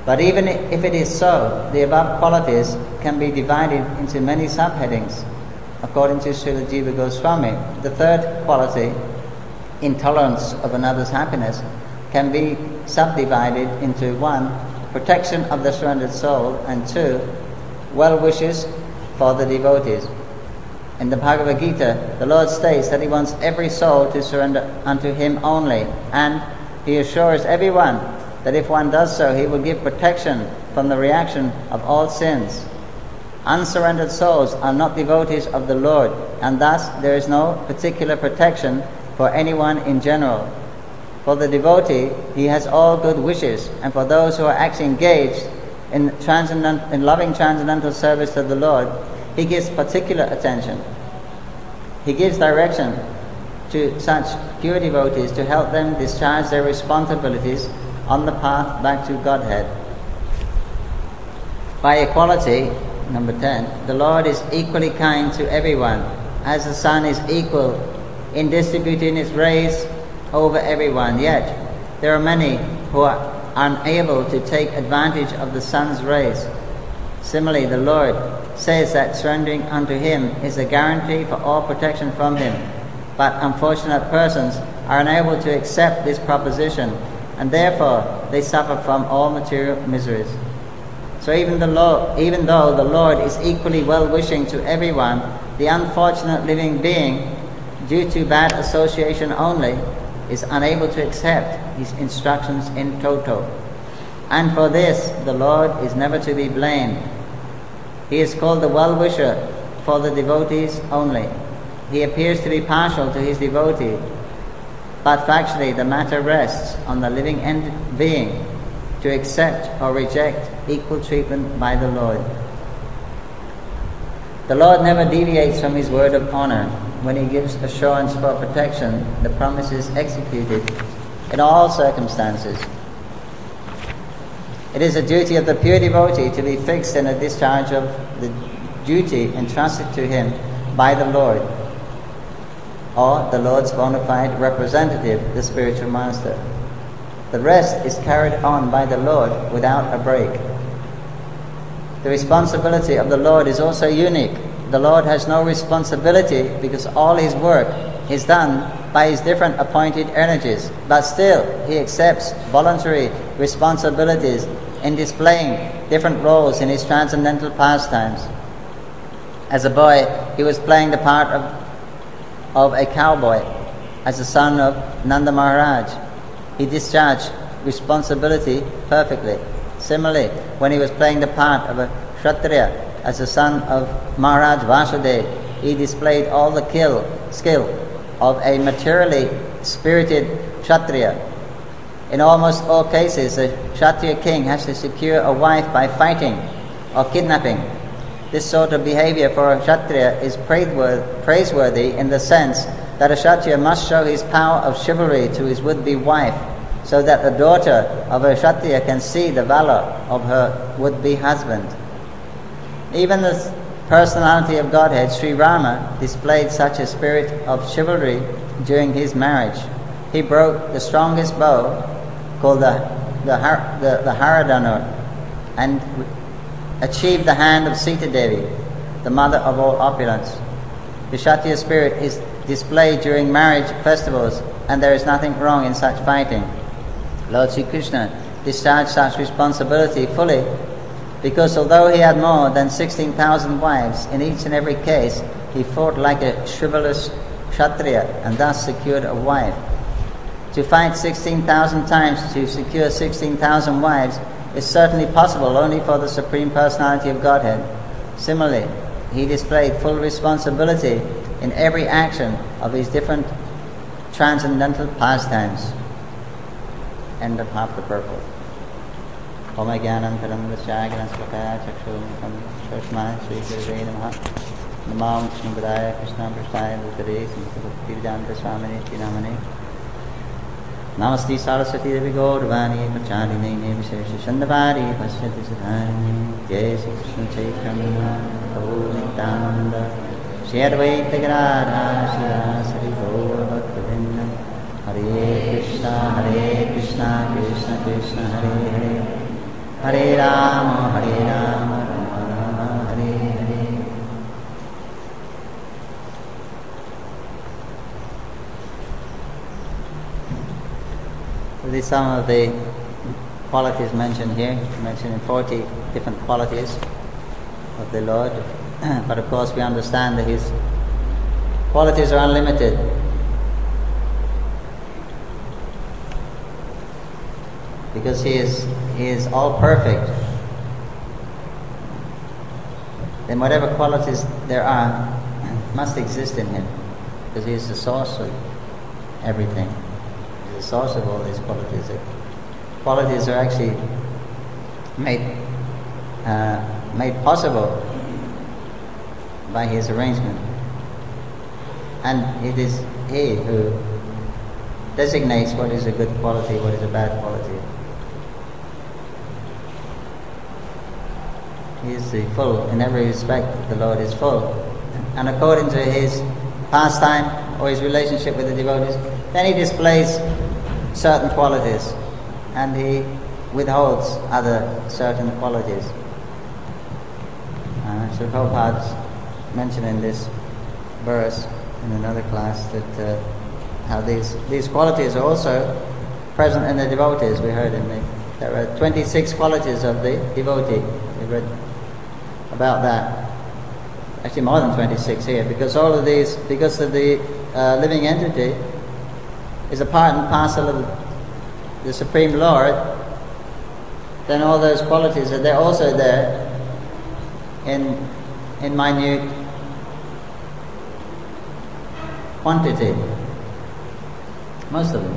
But even if it is so, the above qualities can be divided into many subheadings. According to Srila Jiva Goswami, the third quality, intolerance of another's happiness, can be subdivided into 1, protection of the surrendered soul, and 2, well wishes for the devotees. In the Bhagavad Gita, the Lord states that He wants every soul to surrender unto Him only, and He assures everyone that if one does so, He will give protection from the reaction of all sins. Unsurrendered souls are not devotees of the Lord, and thus there is no particular protection for anyone in general. For the devotee, He has all good wishes, and for those who are actually engaged in loving transcendental service to the Lord, He gives particular attention. He gives direction to such pure devotees to help them discharge their responsibilities on the path back to Godhead. By equality, number 10, the Lord is equally kind to everyone, as the sun is equal in distributing its rays over everyone. Yet there are many who are unable to take advantage of the sun's rays. Similarly, the Lord says that surrendering unto Him is a guarantee for all protection from Him. But unfortunate persons are unable to accept this proposition, and therefore they suffer from all material miseries. So even though the Lord is equally well-wishing to everyone, the unfortunate living being, due to bad association only, is unable to accept His instructions in toto. And for this, the Lord is never to be blamed. He is called the well-wisher for the devotees only. He appears to be partial to His devotee, but factually the matter rests on the living being to accept or reject equal treatment by the Lord. The Lord never deviates from His word of honor. When He gives assurance for protection, the promise is executed in all circumstances. It is a duty of the pure devotee to be fixed in a discharge of the duty entrusted to him by the Lord, or the Lord's bona fide representative, the spiritual master. The rest is carried on by the Lord without a break. The responsibility of the Lord is also unique. The Lord has no responsibility because all His work is done by His different appointed energies, but still He accepts voluntary responsibilities in displaying different roles in His transcendental pastimes. As a boy, He was playing the part of a cowboy. As the son of Nanda Maharaj, He discharged responsibility perfectly. Similarly, when He was playing the part of a Kshatriya, as the son of Maharaj Vasudeva, He displayed all the skill of a materially spirited Kshatriya. In almost all cases, a Kshatriya king has to secure a wife by fighting or kidnapping. This sort of behavior for a Kshatriya is praiseworthy in the sense that a Kshatriya must show his power of chivalry to his would-be wife, so that the daughter of a Kshatriya can see the valor of her would-be husband. Even the personality of Godhead, Sri Rama, displayed such a spirit of chivalry during his marriage. He broke the strongest bow, called the Haradanu, and achieved the hand of Sita Devi, the mother of all opulence. The Kshatriya spirit is displayed during marriage festivals, and there is nothing wrong in such fighting. Lord Sri Krishna discharged such responsibility fully, because although He had more than 16,000 wives, in each and every case He fought like a chivalrous Kshatriya and thus secured a wife. To fight 16,000 times to secure 16,000 wives is certainly possible only for the Supreme Personality of Godhead. Similarly, He displayed full responsibility in every action of His different transcendental pastimes. End of half the purport. Om Jnanam Tarangasyagiran Slokaya Chakshurmukam Shashmaya Sri Gurave Namaha Namam Vishnu Padaya Krishna Prasthaya Bhutare Bhaktivedanta Swamini Tinamane Namaste Saraswati Devi Gaurvani Pacharine Vishesha Shandavari Pashyati Sadhani Jai Sri Krishna Chaitanya Prabhu Nityananda Shri Advaita Gadadhara Shri Gaur Bhaktivinoda Hare Krishna Krishna Krishna Hare Hare Hare Rama, Hare Rama, Rama Rama, Hare Hare. These are some of the qualities mentioned here, mentioned in 40 different qualities of the Lord. But of course we understand that His qualities are unlimited. Because He is all perfect. Then whatever qualities there are must exist in Him. Because He is the source of everything. He is the source of all these qualities. The qualities are actually made possible by His arrangement. And it is He who designates what is a good quality, what is a bad quality. He is the full, in every respect, the Lord is full. And according to His pastime or His relationship with the devotees, then He displays certain qualities and He withholds other certain qualities. So Prabhupada's mentioned in this verse in another class that how these qualities are also present in the devotees. We heard there are 26 qualities of the devotee. We read about that. Actually more than 26 here, because all of these, because of the living entity is a part and parcel of the Supreme Lord, then all those qualities they're also there in minute quantity. Most of them.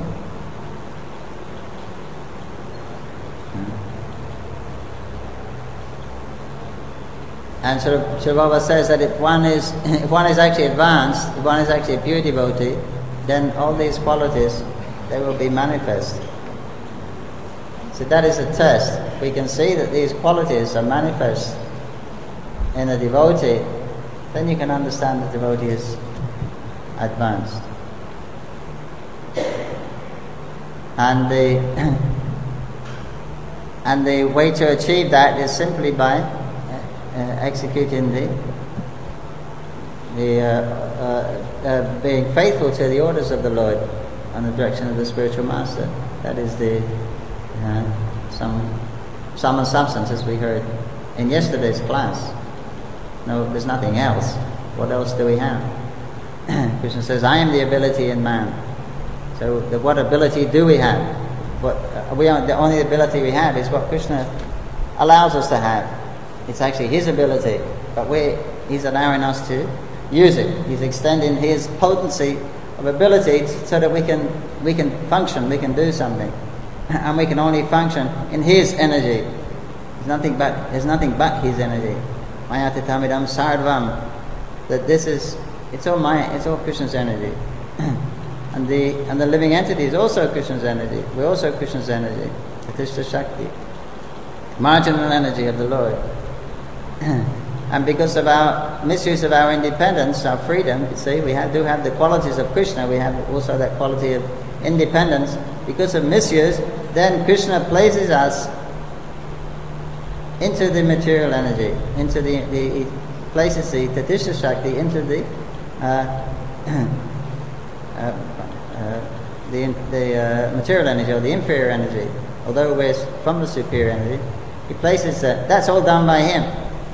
And Srila Prabhupada says that if one is actually advanced, if one is actually a pure devotee, then all these qualities, they will be manifest. So that is a test. We can see that these qualities are manifest in a devotee, then you can understand the devotee is advanced. And the way to achieve that is simply by executing being faithful to the orders of the Lord and the direction of the spiritual master. That is the sum and substance, as we heard in yesterday's class. No, there's nothing else. What else do we have? Krishna says, I am the ability in man. So what ability do we have? The only ability we have is what Krishna allows us to have. It's actually His ability, but He's allowing us to use it. He's extending His potency of ability so that we can function, we can do something. And we can only function in His energy. There's nothing but His energy. Mayatitamidam sarvam. That it's all Krishna's energy. And the living entity is also Krishna's energy. We're also Krishna's energy. Tatishta Shakti. Marginal energy of the Lord. And because of our misuse of our independence, our freedom, you see, we do have the qualities of Krishna. We have also that quality of independence. Because of misuse, then Krishna places us into the material energy, into he places the Tatishta Shakti into the material energy or the inferior energy. Although we're from the superior energy, He places that's all done by Him.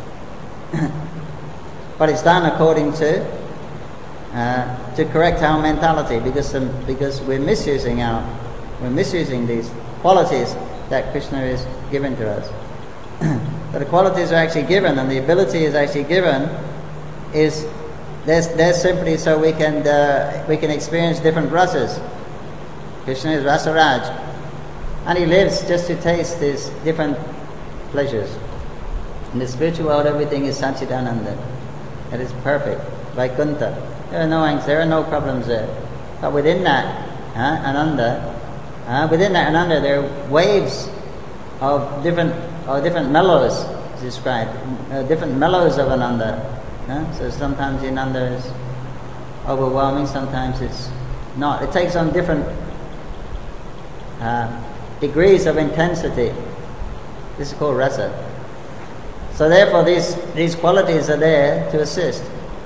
But it's done according to correct our mentality, because we're misusing these qualities that Krishna is given to us. But the qualities are actually given, and the ability is actually given. They're simply so we can experience different rasas. Krishna is Rasaraj, and He lives just to taste these different pleasures. In the spiritual world, everything is Satchidananda. It is perfect, Vaikuntha. There are no problems there. But within that Ananda, there are waves of different mellows described, different mellows of Ananda. So sometimes the Ananda is overwhelming, sometimes it's not. It takes on different degrees of intensity. This is called rasa. So therefore these qualities are there to assist.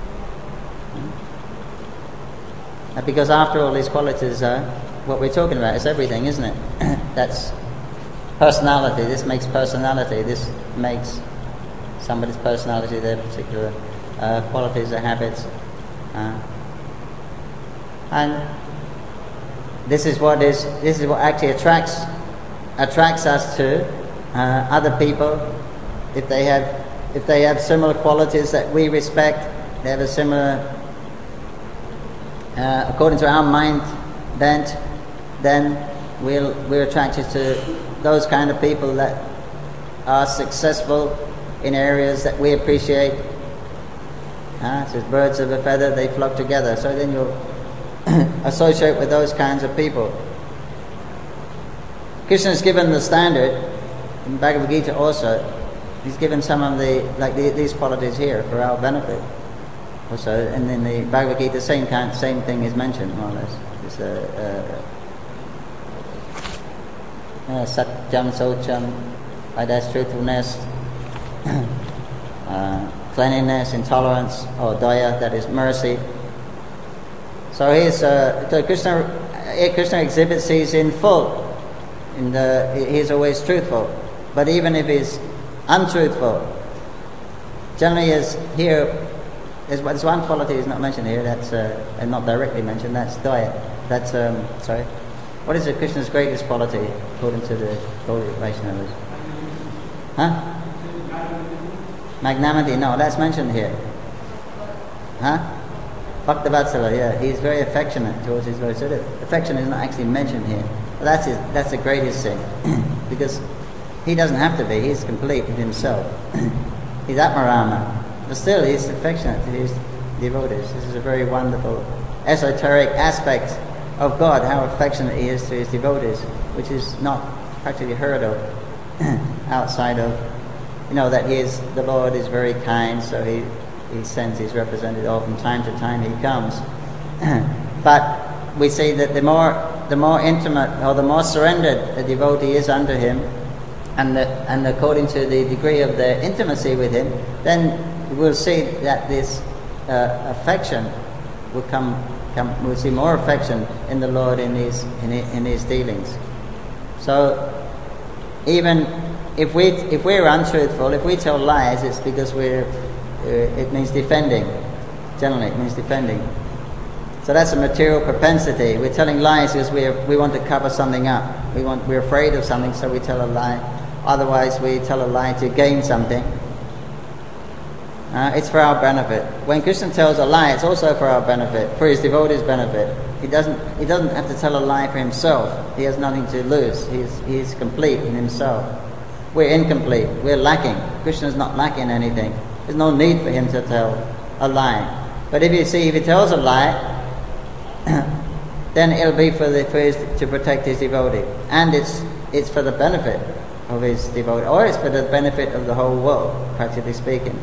Because after all, these qualities are what we're talking about. It's everything, isn't it? That's personality. This makes personality. This makes somebody's personality, their particular qualities or habits. And this is what actually attracts us to other people. If they have similar qualities that we respect, they have a similar according to our mind bent, then we're attracted to those kind of people that are successful in areas that we appreciate. It says birds of a feather, they flock together. So then you'll associate with those kinds of people. Krishna has given the standard in Bhagavad Gita also. He's given some of these qualities here for our benefit. Also, and in the Bhagavad Gita, same thing is mentioned more or less. It's satyam, socham, that's truthfulness, cleanliness, intolerance, or daya, that is mercy. So Krishna exhibits these in full. He's always truthful. But even if he's untruthful, generally there's one quality is not mentioned here, that's and not directly mentioned, that's daya. That's what is Krishna's greatest quality according to the Gaudiya Vaishnavas? Magnanimity, no, that's mentioned here. Bhaktavatsala, yeah, he's very affectionate towards his devotees. So affection is not actually mentioned here. But that's the greatest thing. Because he doesn't have to be, he's complete in himself. He's Atmarama. But still, he's affectionate to his devotees. This is a very wonderful, esoteric aspect of God, how affectionate he is to his devotees, which is not practically heard of outside of, that the Lord is very kind, so he sends his representative, or from time to time he comes. But we see that the more intimate, or the more surrendered a devotee is unto him, and according to the degree of their intimacy with him, then we'll see that this affection will come. We'll see more affection in the Lord in his dealings. So even if we're untruthful, if we tell lies, it's because it means defending. Generally, it means defending. So that's a material propensity. We're telling lies because we want to cover something up. We're afraid of something, so we tell a lie. Otherwise, we tell a lie to gain something. It's for our benefit. When Krishna tells a lie, it's also for our benefit, for his devotees' benefit. He doesn't have to tell a lie for himself. He has nothing to lose. He's complete in himself. We're incomplete. We're lacking. Krishna's not lacking anything. There's no need for him to tell a lie. But if he tells a lie, then it'll be to protect his devotee, and it's for the benefit of his devotee, or it's for the benefit of the whole world, practically speaking.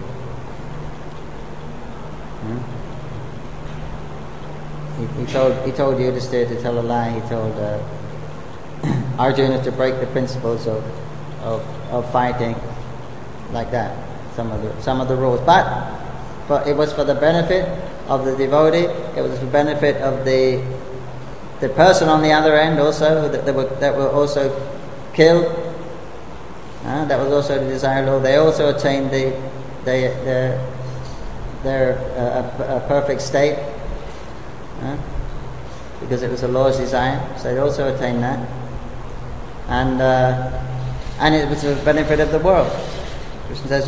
He told Yudhishthira to tell a lie. He told Arjuna to break the principles of fighting, like that. Some of the rules, but it was for the benefit of the devotee. It was for the benefit of the person on the other end also that were also killed. That was also the desired law. They also attained their perfect state. Because it was the Lord's desire, so they also attained that, and it was for the benefit of the world. Krishna says,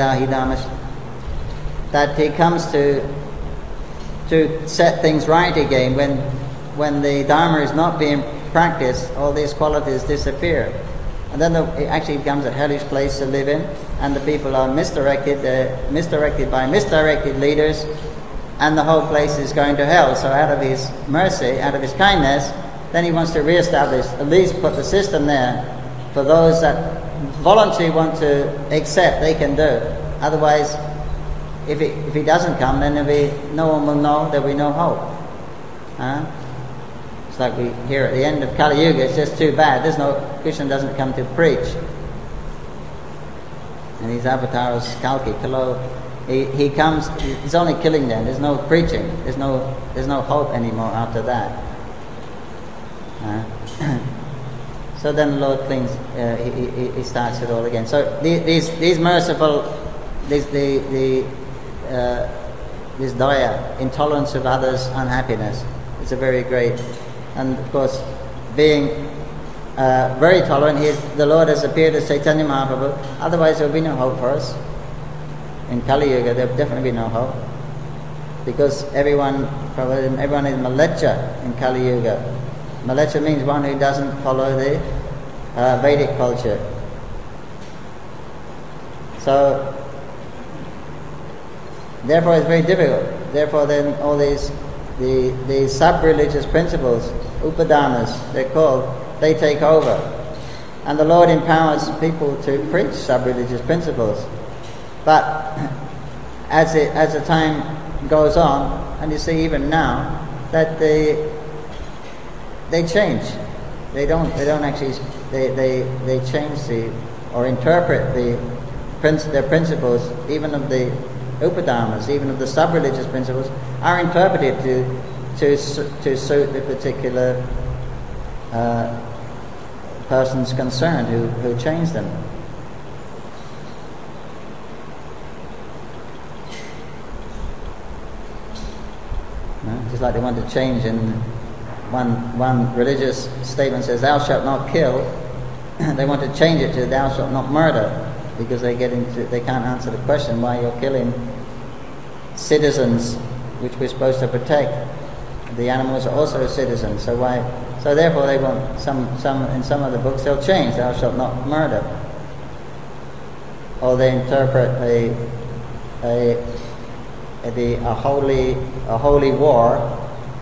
that he comes to set things right again. When the Dharma is not being practiced, all these qualities disappear, and then it actually becomes a hellish place to live in, and the people are misdirected. They're misdirected by misdirected leaders, and the whole place is going to hell. So out of his mercy, out of his kindness, then he wants to re-establish, at least put the system there for those that voluntarily want to accept, they can do. Otherwise, if he doesn't come, then no one will know, there'll be no hope. It's like we hear at the end of Kali Yuga, it's just too bad. Krishna doesn't come to preach. And his avatar is Kalki. He comes. He's only killing them. There's no preaching. There's no hope anymore after that. So then the Lord cleans. He starts it all again. So these merciful, this daya, intolerance of others' unhappiness, is a very great. And of course, being very tolerant, the Lord has appeared as Chaitanya Mahaprabhu. Otherwise, there will be no hope for us. In Kali Yuga, there will definitely be no hope, because everyone is Malecha in Kali Yuga. Malecha means one who doesn't follow the Vedic culture. So, therefore, it's very difficult. Therefore, then all these the sub-religious principles, upadhanas, they're called, they take over. And the Lord empowers people to preach sub-religious principles. But as the time goes on, and you see even now, that they change. They don't actually, they change or interpret their principles, even of the upadhanas, even of the sub-religious principles, are interpreted to suit the particular persons concerned who changed them. Just like they want to change in one religious statement says, "Thou shalt not kill." They want to change it to "Thou shalt not murder," because they can't answer the question why you're killing citizens, which we're supposed to protect. The animals are also citizens, so why? So therefore, they want some in some of the books they'll change "Thou shalt not murder," or they interpret a holy war,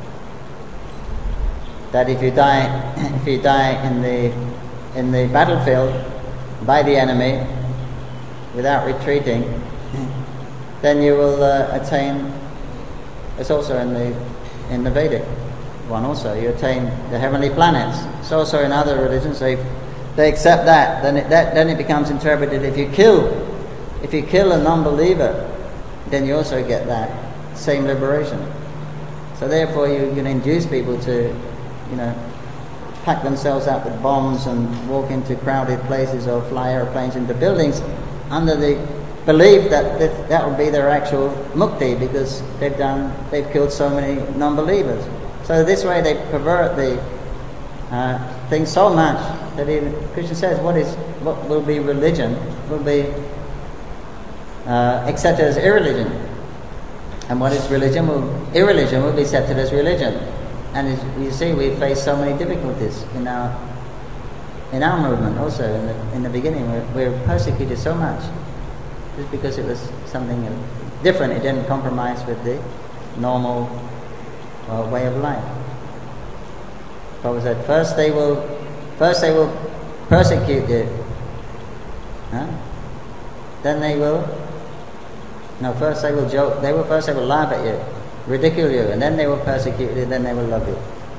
that if you die in the battlefield by the enemy without retreating, then you will attain. It's also in the Vedic one. Also, you attain the heavenly planets. It's also in other religions they accept that. Then it becomes interpreted. If you kill a non-believer, then you also get that same liberation. So therefore, you can induce people to, pack themselves up with bombs and walk into crowded places or fly airplanes into buildings under the belief that will be their actual mukti, because they've killed so many non-believers. So this way they pervert the thing so much that even Krishna says what will be religion will be accepted as irreligion, and what is religion irreligion will be accepted as religion. And as you see, we face so many difficulties in our movement. Also, in the beginning, we were persecuted so much just because it was something different. It didn't compromise with the normal way of life. What was that? First they will persecute you. Then they will. No, first they will joke. First they will laugh at you, ridicule you, and then they will persecute you, and then they will love you.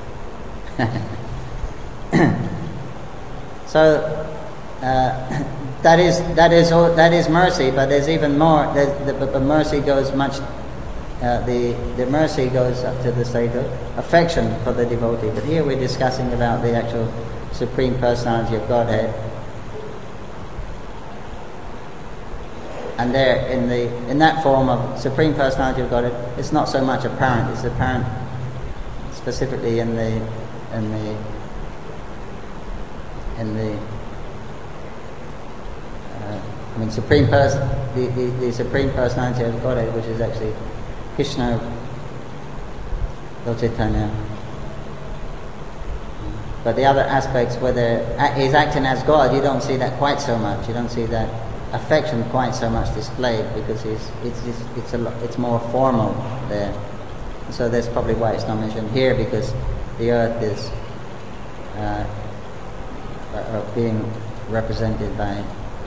So that is mercy, but there's even more. The mercy goes much. The mercy goes up to the state of affection for the devotee. But here we're discussing about the actual Supreme Personality of Godhead. And there, in that form of Supreme Personality of Godhead, it's not so much apparent. It's apparent specifically in the Supreme Person, the Supreme Personality of Godhead, which is actually Krishna, Lord Chaitanya. But the other aspects, whether he's acting as God, you don't see that quite so much. You don't see that affection quite so much displayed, because it's more formal there. So that's probably why it's not mentioned here, because the earth is being represented by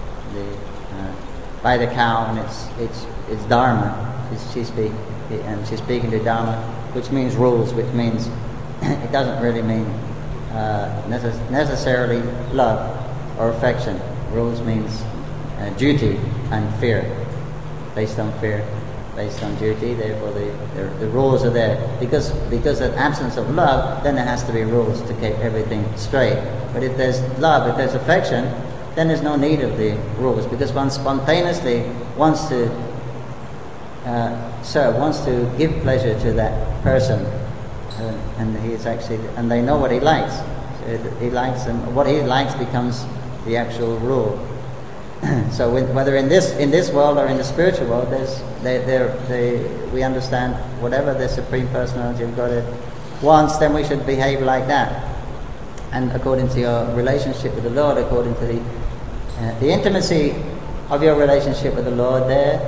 the cow, and it's dharma. She's speaking to dharma, which means rules, which means it doesn't really mean necessarily love or affection. Rules means duty and fear. Based on fear, based on duty, therefore the rules are there. Because of absence of love, then there has to be rules to keep everything straight. But if there's love, if there's affection, then there's no need of the rules, because one spontaneously wants to serve, wants to give pleasure to that person, and they know what he likes. So he likes, and what he likes becomes the actual rule. So whether in this world or in the spiritual world, we understand whatever the Supreme Personality of Godhead wants, then we should behave like that. And according to your relationship with the Lord, according to the intimacy of your relationship with the Lord,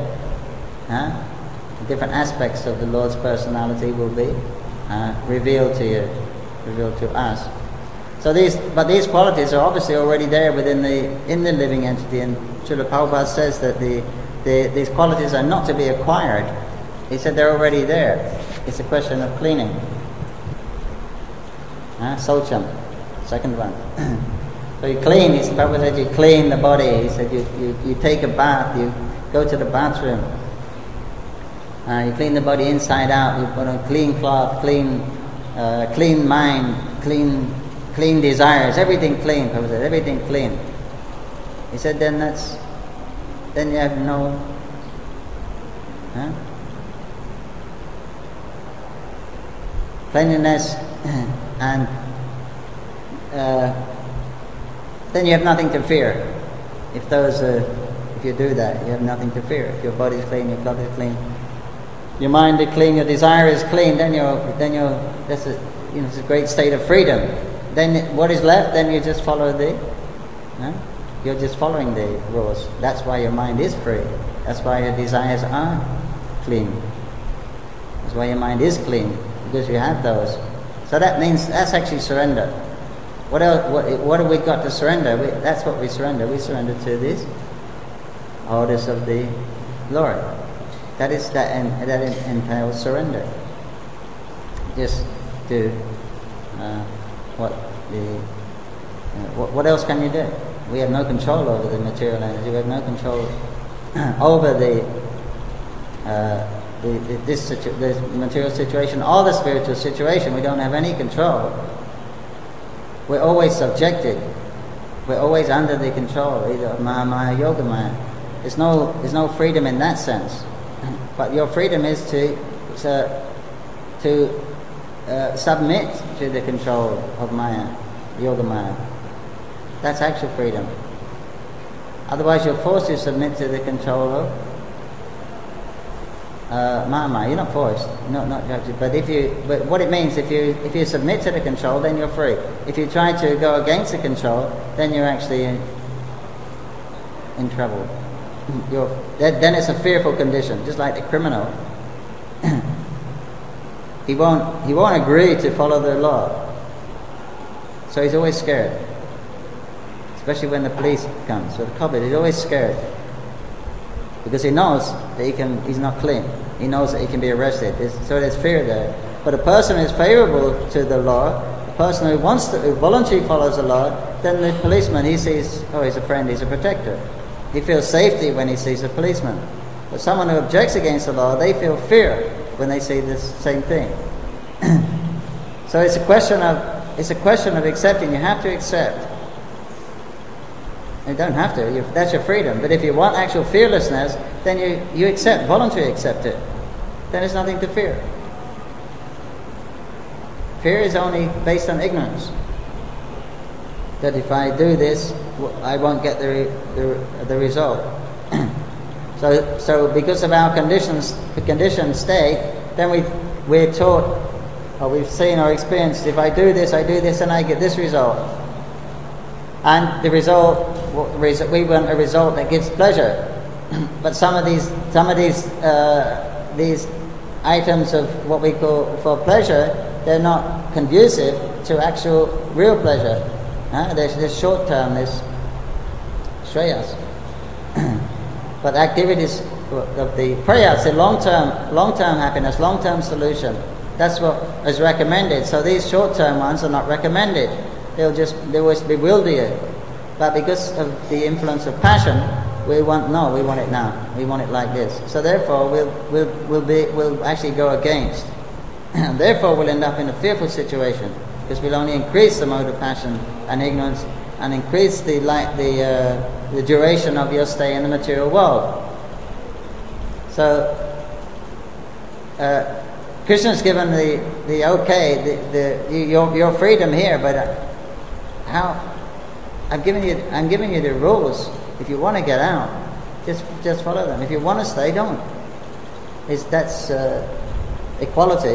different aspects of the Lord's personality will be revealed to you, revealed to us. So these qualities are obviously already there in the living entity, and Srila Prabhupada says that these qualities are not to be acquired. He said they're already there. It's a question of cleaning. Socham, second one. So you clean. Prabhupada said you clean the body. He said you take a bath. You go to the bathroom. You clean the body inside out. You put on clean cloth, clean mind, clean desires, everything clean. Prabhupada said, everything clean. He said, then you have no cleanliness, and then you have nothing to fear. If you do that, you have nothing to fear. If your body is clean, your cloth is clean, your mind is clean, your desire is clean, then it's a great state of freedom. Then what is left? Then you just follow you're just following the rules. That's why your mind is free. That's why your desires are clean. That's why your mind is clean, because you have those. So that means that's actually surrender. What else? What have we got to surrender? That's what we surrender. We surrender to these orders of the Lord. That entails surrender. Just to what else can you do? We have no control over the material energy. We have no control over the material situation or the spiritual situation. We don't have any control. We're always subjected. We're always under the control, either of Mahamaya or Yogamaya. There's no freedom in that sense. But your freedom is to submit to the control of Maya, Yogamaya. That's actual freedom. Otherwise, you're forced to submit to the control of Mahamaya. You're not forced, not judged. But what it means, if you submit to the control, then you're free. If you try to go against the control, then you're actually in trouble. Then it's a fearful condition, just like the criminal. He won't agree to follow the law, so he's always scared. Especially when the police comes with the covet, he's always scared because he knows that he's not clean. He knows that he can be arrested. So there's fear there. But a person who is favourable to the law, a person who voluntarily follows the law, then the policeman, he sees, he's a friend, he's a protector. He feels safety when he sees a policeman. But someone who objects against the law, they feel fear when they see this same thing. So it's a question of accepting. You have to accept. You don't have to. That's your freedom. But if you want actual fearlessness, then you accept, voluntarily accept it. Then there's nothing to fear. Fear is only based on ignorance. That if I do this, I won't get the result. So because of our conditioned state, then we're taught, or we've seen or experienced, if I do this, and I get this result. And the result, we want a result that gives pleasure. But some of these items of what we call for pleasure, they're not conducive to actual real pleasure. There's short term, there's shreyas. But activities of the prayas, the long term happiness, long term solution, that's what is recommended. So these short term ones are not recommended. They will bewilder you. But because of the influence of passion, We want it now. We want it like this. So therefore, we'll actually go against. Therefore, we'll end up in a fearful situation, because we'll only increase the mode of passion and ignorance, and increase the duration of your stay in the material world. So, Krishna's given the okay, your freedom here, but how? I'm giving you the rules. If you want to get out, just follow them. If you want to stay, don't. That's equality.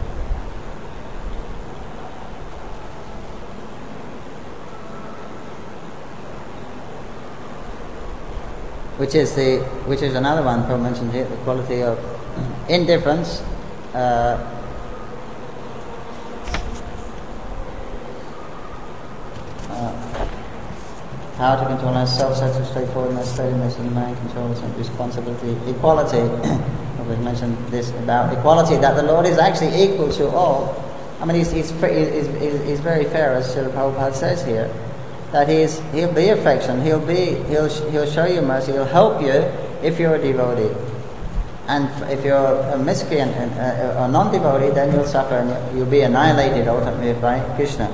Which is another one Prabhupada mentioned here, the quality of indifference. How to control ourselves, such a straightforwardness, steadiness of the mind, control and responsibility, equality. We've mentioned this about equality, that the Lord is actually equal to all. I mean, he's very fair, as Srila Prabhupada says here, that he'll be affection, he'll show you mercy, he'll help you if you're a devotee, and if you're a miscreant or non-devotee, then you'll suffer and you'll be annihilated ultimately by Krishna.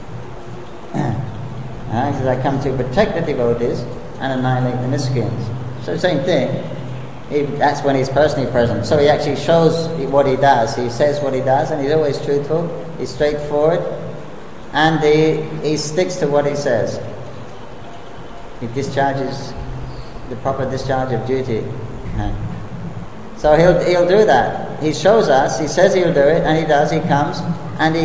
He says, I come to protect the devotees and annihilate the miscreants. So same thing. That's when he's personally present. So he actually shows what he does. He says what he does, and he's always truthful. He's straightforward, and he sticks to what he says. He discharges the proper discharge of duty. So he'll do that. He shows us. He says he'll do it, and he does. He comes, and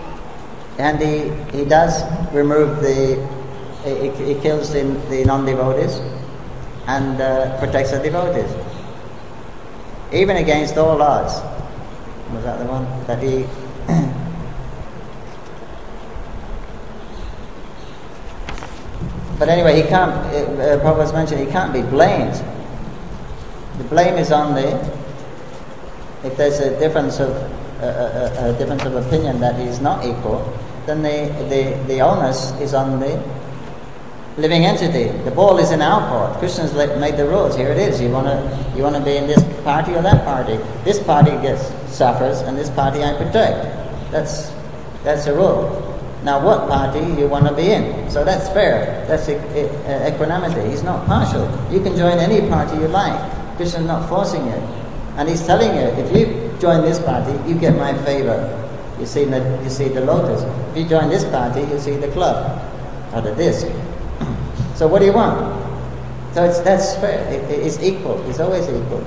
he does remove he kills the non-devotees and protects the devotees, even against all odds. Was that the one that he? But anyway, he can't. Prabhupada's mentioned he can't be blamed. The blame is on if there's a difference of opinion that he's not equal, then the onus is on the living entity. The ball is in our court. Krishna's made the rules. Here it is. You want to be in this party or that party. This party suffers, and this party I protect. That's a rule. Now, what party you want to be in? So that's fair. That's equanimity. He's not partial. You can join any party you like. Krishna's not forcing you, and he's telling you, if you join this party, you get my favor. You see the lotus. If you join this party, you see the club or the disc. So what do you want? So that's fair. It's equal. It's always equal.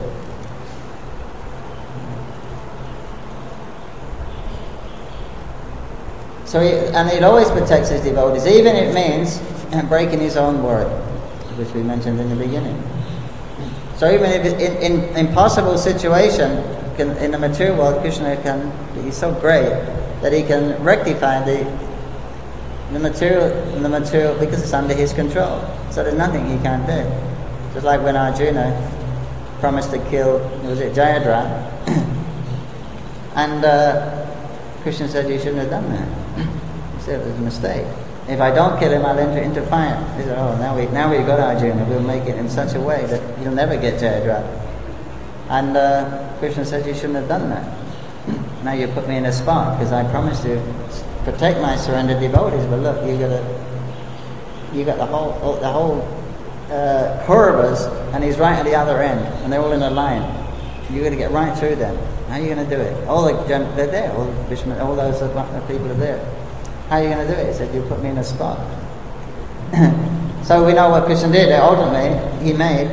So it always protects his devotees, even if it means breaking his own word, which we mentioned in the beginning. So even if in impossible situation in the material world, Krishna he's so great that he can rectify the material because it's under his control. So there's nothing he can't do. Just like when Arjuna promised to kill, Jayadratha, and Krishna said, you shouldn't have done that. He said it was a mistake. If I don't kill him, I'll enter into fire. He said, now we've got Arjuna, we'll make it in such a way that he'll never get Jayadratha. And Krishna said, you shouldn't have done that. Now you put me in a spot, because I promised to protect my surrendered devotees, but look, you got the whole Kauravas, and he's right at the other end, and they're all in a line. You're going to get right through them. How are you going to do it? They're there. All those people are there. How are you going to do it? He said, you put me in a spot. So we know what Krishna did. Ultimately, he made,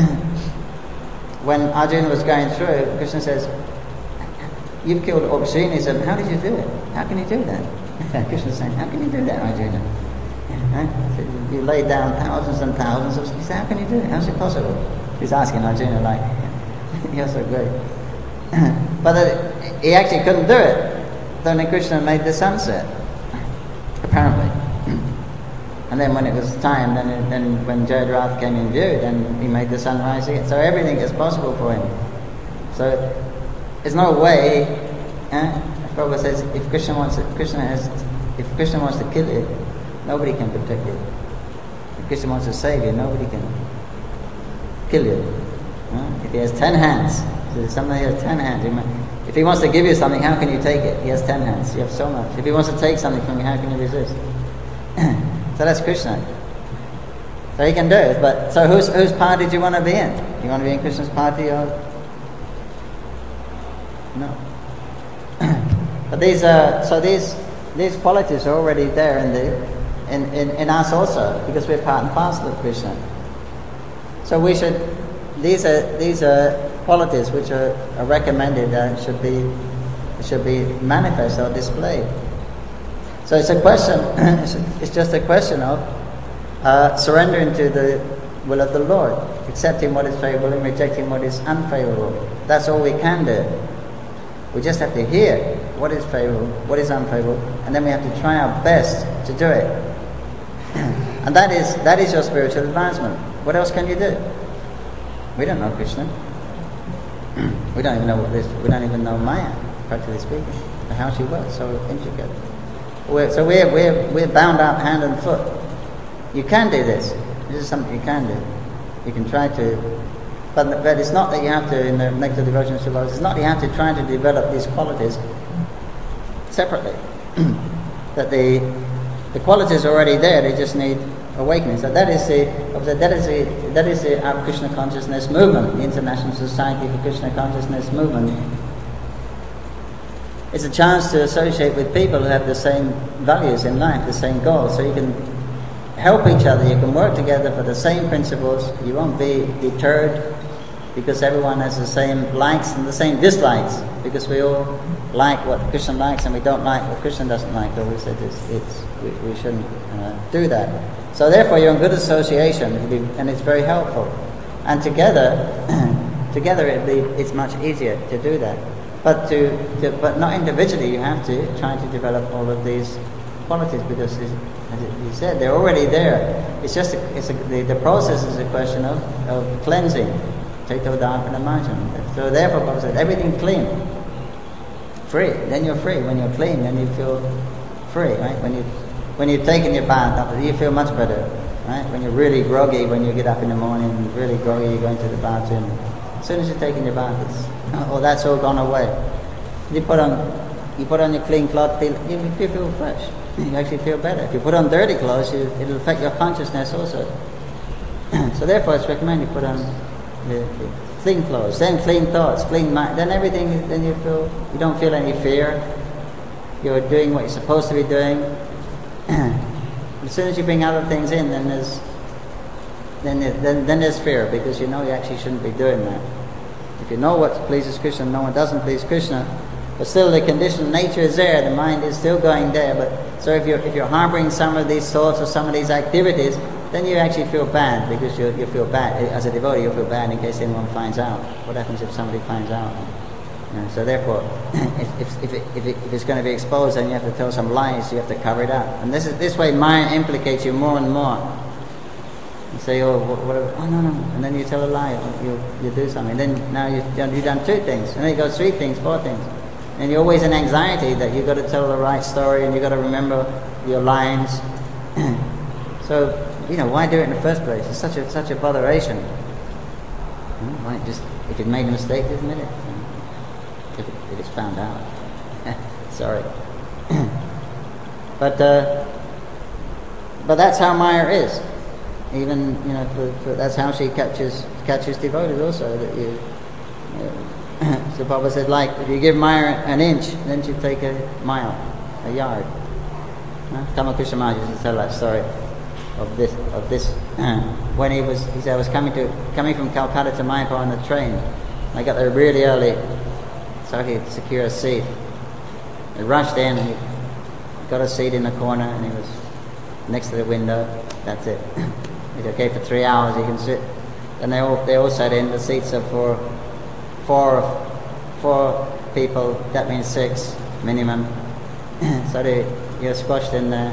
when Arjuna was going through, Krishna says, you've killed Ukshin. He said, how did you do it? How can you do that? Krishna's saying, how can you do that, Arjuna? Said, you laid down thousands and thousands of... He said, how can you do it? How's it possible? He's asking Arjuna, like, you're so great. But he actually couldn't do it. Then Krishna made the sunset, apparently. And then when it was time, then when Jayadratha came in view, then he made the sun rise again. So everything is possible for him. So there's no way. Prabhupada says, if Krishna wants to kill you, nobody can protect you. If Krishna wants to save you, nobody can. kill you. If he has 10 hands, so somebody has 10 hands. If he wants to give you something, how can you take it? He has 10 hands. You have so much. If he wants to take something from you, how can you resist? So that's Krishna. So he can do it. But so whose party do you want to be in? You want to be in Krishna's party or no? But these qualities are already there in us also, because we're part and parcel of Krishna. So we should. These are qualities which are recommended and should be manifest or displayed. So it's a question. It's just a question of surrendering to the will of the Lord, accepting what is favorable and rejecting what is unfavorable. That's all we can do. We just have to hear what is favorable, what is unfavorable, and then we have to try our best to do it. And that is your spiritual advancement. What else can you do? We don't know Krishna. We don't even know we don't even know Maya, practically speaking, how she works, so intricate. We're bound up hand and foot. You can do this. This is something you can do. You can try to, but it's not that you have to, in the Nectar Devotional Sutras, it's not that you have to try to develop these qualities separately. That the qualities are already there, they just need awakening. So that is the Krishna Consciousness Movement, the International Society for Krishna Consciousness Movement. It's a chance to associate with people who have the same values in life, the same goals, so you can help each other, you can work together for the same principles. You won't be deterred because everyone has the same likes and the same dislikes, because we all like what Krishna likes and we don't like what Krishna doesn't like. So we said we shouldn't do that. So therefore you're in good association, and it's very helpful. And together it's much easier to do that. But but not individually. You have to try to develop all of these qualities, because, as you said, they're already there. It's just the process is a question of cleansing. So therefore, God said, everything clean, free. Then you're free. When you're clean, then you feel free, right? When you've taken your bath, you feel much better, right? When you're really groggy, when you get up in the morning, really groggy, you go into the bathroom. As soon as you're taking your bath, that's all gone away. You put on your clean cloth, you feel fresh. You actually feel better. If you put on dirty clothes, it'll affect your consciousness also. So therefore, it's recommended you put on the clean clothes, then clean thoughts, clean mind, then everything. Then you don't feel any fear. You're doing what you're supposed to be doing. As soon as you bring other things in, then there's fear, because you know you actually shouldn't be doing that. If you know what pleases Krishna, no one doesn't please Krishna, but still the conditioned nature is there, the mind is still going there. But so if you're harboring some of these thoughts or some of these activities, then you actually feel bad, because you feel bad as a devotee. You feel bad in case anyone finds out. What happens if somebody finds out? So therefore, if it's going to be exposed, then you have to tell some lies. You have to cover it up, and this way Maya implicates you more and more. You say, no, and then you tell a lie, you do something. Then now you've done 2 things, and then you go 3 things, 4 things, and you're always in anxiety that you've got to tell the right story and you've got to remember your lines. So why do it in the first place? It's such a botheration. Why just, if you made a mistake, just admit it. If it's found out, sorry. But that's how Maya is. Even that's how she catches devotees also. That so Prabhupada said, like if you give Maya an inch, then she'll take a mile, a yard. Tamakrishna Maharaj used to tell that story of this. When he said, I was coming from Calcutta to Mayapur on the train. I got there really early, so he could secure a seat. I rushed in, and he got a seat in the corner, and he was next to the window. That's it. He said, okay, for 3 hours you can sit. And they all sat in. The seats are for four people. That means 6 minimum. So you're squashed in there.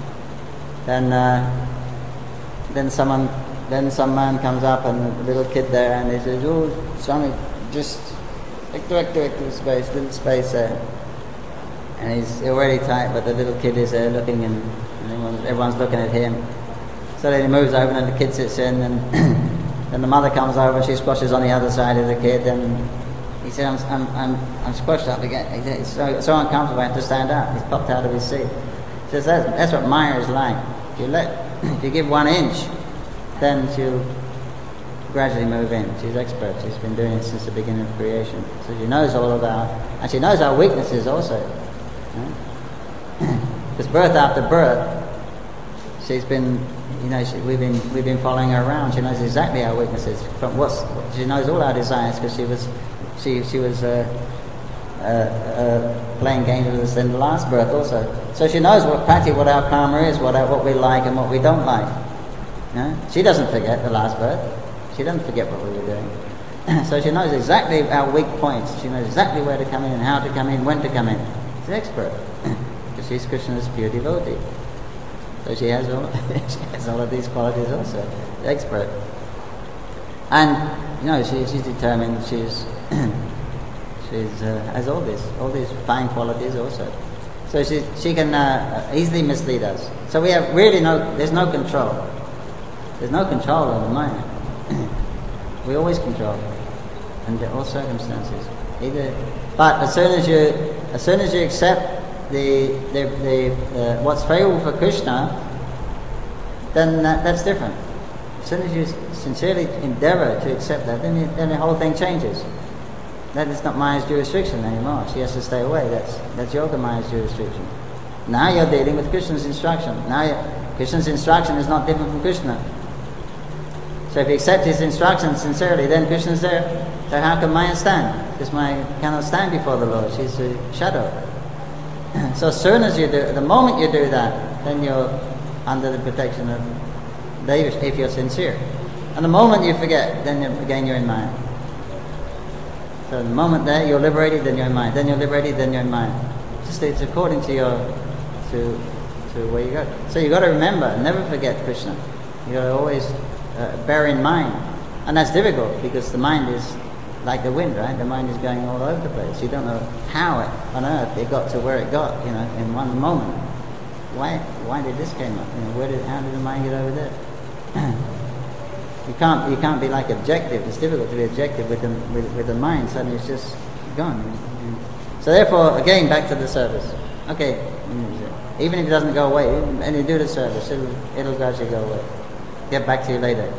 Then some man comes up, and a little kid there, and he says, "Oh, Swami, just little space there." And he's already tight, but the little kid is there looking, and everyone's looking at him. So then he moves over, and the kid sits in, and Then the mother comes over and she squashes on the other side of the kid, and he said, I'm squashed up again. It's so uncomfortable, I have to stand up. He's popped out of his seat. He says that's what Maya is like. If you give 1 inch, then she'll gradually move in. She's expert. She's been doing it since the beginning of creation. So she knows all about, and she knows our weaknesses also. Because birth after birth, she's been, we've been following her around. She knows exactly our weaknesses. She knows all our desires because she was playing games with us in the last birth also. So she knows practically what our karma is, what we like and what we don't like. She doesn't forget the last birth. She doesn't forget what we were doing. So she knows exactly our weak points. She knows exactly where to come in and how to come in, when to come in. She's an expert. Because she's Krishna's pure devotee. So she has all of these qualities also. Expert. And she's determined. She's has all these fine qualities also. So she can easily mislead us. So we have there's no control. There's no control over the mind. We always control, under all circumstances. But as soon as you accept the what's favorable for Krishna, then that's different. As soon as you sincerely endeavor to accept that, then the whole thing changes. That is not Maya's jurisdiction anymore. She has to stay away. That's Yoga Maya's jurisdiction. Now you're dealing with Krishna's instruction. Krishna's instruction is not different from Krishna. So if you accept his instructions sincerely, then Krishna's there. So how can Maya stand? Because Maya cannot stand before the Lord. She's a shadow. So as soon as the moment you do that, then you're under the protection of Devi, if you're sincere. And the moment you forget, then again you're in Maya. So the moment there you're liberated, then you're in Maya. Then you're liberated, then you're in Maya. It's according to where you go. So you got to remember, never forget Krishna. You got to always bear in mind, and that's difficult because the mind is like the wind, right? The mind is going all over the place. You don't know how on earth it got to where it got, in one moment. Why did this came up? How did the mind get over there? You can't be like objective. It's difficult to be objective with the mind. Suddenly it's just gone. So therefore, again, back to the service. Okay, even if it doesn't go away, and you do the service, it'll gradually go away. Get back to you later.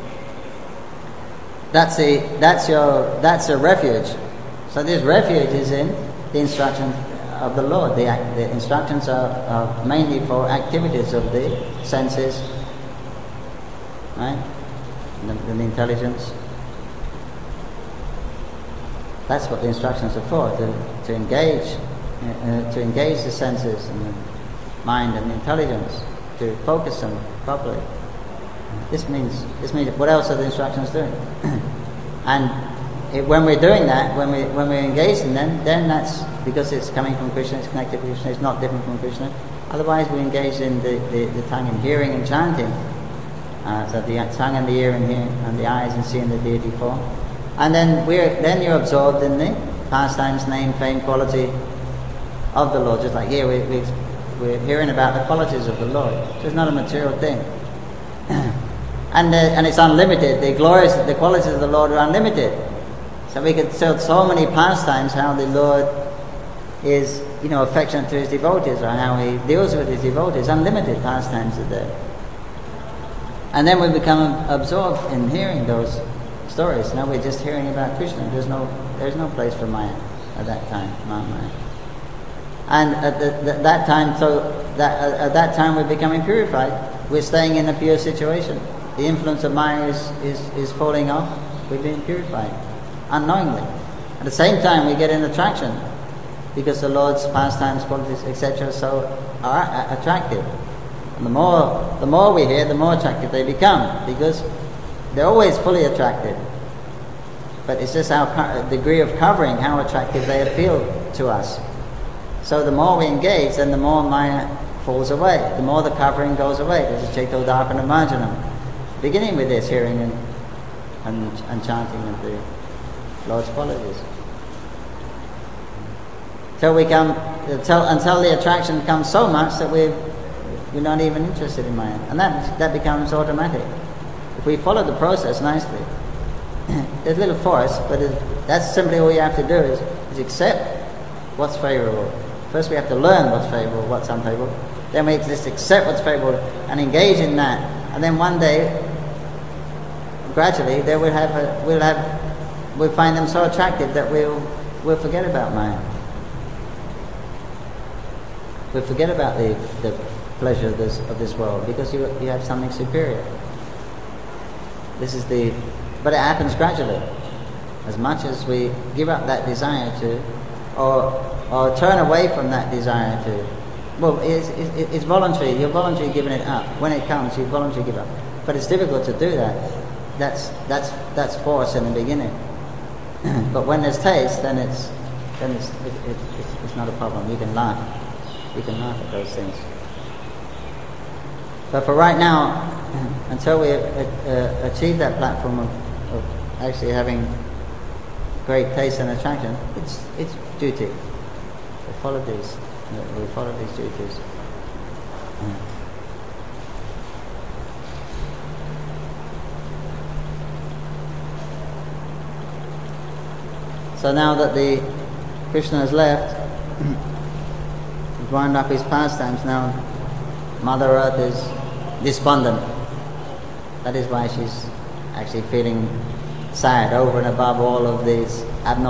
That's a refuge. So this refuge is in the instructions of the Lord. The instructions are mainly for activities of the senses, right? The intelligence. That's what the instructions are for, to engage the senses and the mind and the intelligence, to focus them properly. This means what else are the instructions doing? And when we're doing that, when we're engaged in them, then that's because it's coming from Krishna, it's connected to Krishna, it's not different from Krishna. Otherwise we engage in the tongue in hearing and chanting. So the tongue and the ear and hearing, and the eyes and seeing the deity form. And then you're absorbed in the pastimes, name, fame, quality of the Lord. Just like here we're hearing about the qualities of the Lord. So it's not a material thing. And it's unlimited. The qualities of the Lord are unlimited. So we could tell so many pastimes how the Lord is, affectionate to his devotees, or how he deals with his devotees. Unlimited pastimes are there. And then we become absorbed in hearing those stories. Now we're just hearing about Krishna. There's no place for Maya at that time, Maya. And at that time we're becoming purified. We're staying in a pure situation. The influence of Maya is falling off. We're being purified unknowingly. At the same time, we get an attraction because the Lord's pastimes, qualities, etc., are attractive. And the more we hear, the more attractive they become, because they're always fully attractive. But it's just our degree of covering, how attractive they appeal to us. So the more we engage, then the more Maya falls away. The more the covering goes away. There's a Chaitodharpana Marjanam. Beginning with this hearing and chanting of the Lord's qualities. Until the attraction becomes so much that we're not even interested in Maya. And that becomes automatic. if we follow the process nicely, there's a little force, but that's simply all you have to do is accept what's favorable. First we have to learn what's favorable, what's unfavorable. Then we just accept what's favorable and engage in that. And then one day, gradually, we'll find them so attractive that we'll forget about Maya. We'll forget about the pleasure of this world because you have something superior. But it happens gradually. As much as we give up that desire to, or turn away from that desire to, well, it's voluntary. You're voluntarily giving it up. When it comes, you voluntarily give up. But it's difficult to do that. That's force in the beginning. But when there's taste, then it's not a problem. You can laugh. You can laugh at those things. But for right now, until we achieve that platform of actually having great taste and attraction, it's duty. We follow these duties. So now that the Krishna has left, he's wound up his pastimes. Now Mother Earth is despondent. That is why she's actually feeling sad over and above all of these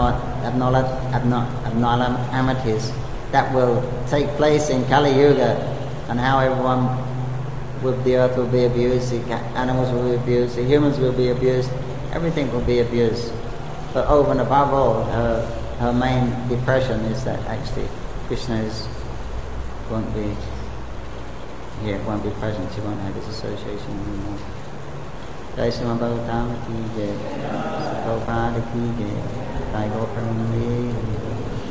abnormalities that will take place in Kali Yuga, and how everyone with the earth will be abused, the animals will be abused, the humans will be abused, everything will be abused. But over and above all, her main depression is that actually Krishna won't be here, won't be present, she won't have this association anymore. Jai Sri Bhagavatam ki jai, Prabhupada ki jai, Jai Goparamani.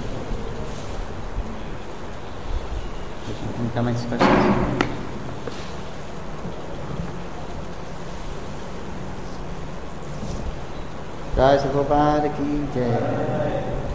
Any comments, questions? Jai Sri Prabhupada ki jai.